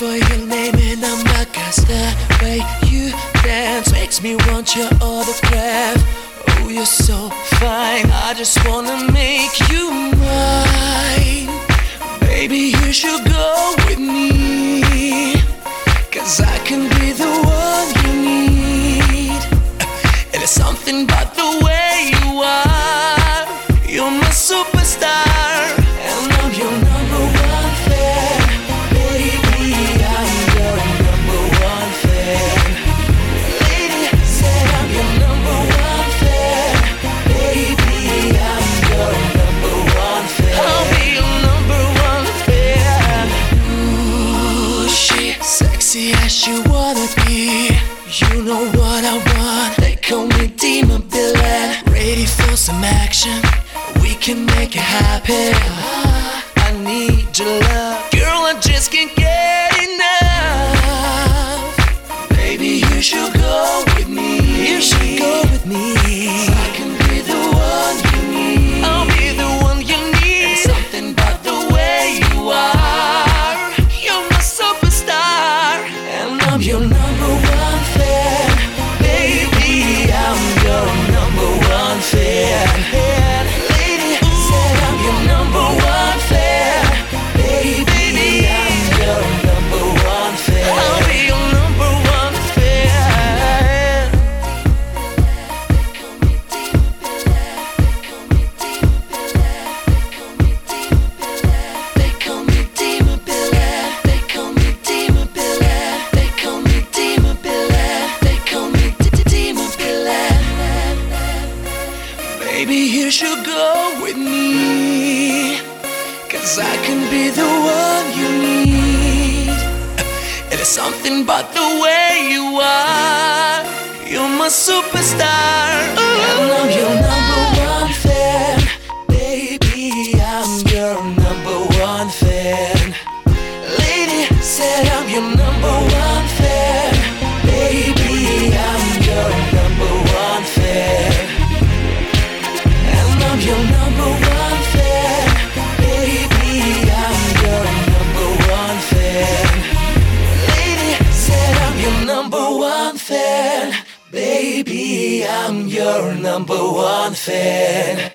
for your name and number, 'cause the way you dance makes me want your autograph. Oh, you're so fine, I just wanna make you mine. Baby, you should go with me, 'cause I can be the one you need. It is something about the way you are. You're my superstar, and I'm your number one fan. Baby, I'm your number one fan. Lady said I'm your number one fan. Baby, I'm your number one fan. I'll be your number one fan. Ooh, she sexy as you wanna be. You know what I want. They call me Demon Bilal. Ready for some action? We can make it happen. I need your love, girl. I just can't get enough. Baby, you should go with me. You should go with me. I can be the one you need. I'll be the one you need. And something about the way you are. You're my superstar, and I'm your number one fan. Baby, I'm your number one fan. Lady said I'm your number one fan. Baby, I'm your number one fan. I'll be your number one fan. They call me Demon Bilal. They call me Demon Bilal. They call me Demon Bilal. They call me Demon Bilal. They call me Demon Bilal. Baby, you should go with me, 'cause I can be the one you need. It is something about the way you are. You're my superstar, and I'm your number one fan. Baby, I'm your number one fan. Lady said I'm your number one fan. Baby, I'm your number one fan. And I'm your number one fan. Baby, I'm your number one fan. Lady said I'm your number one fan. Baby, I'm your number one fan.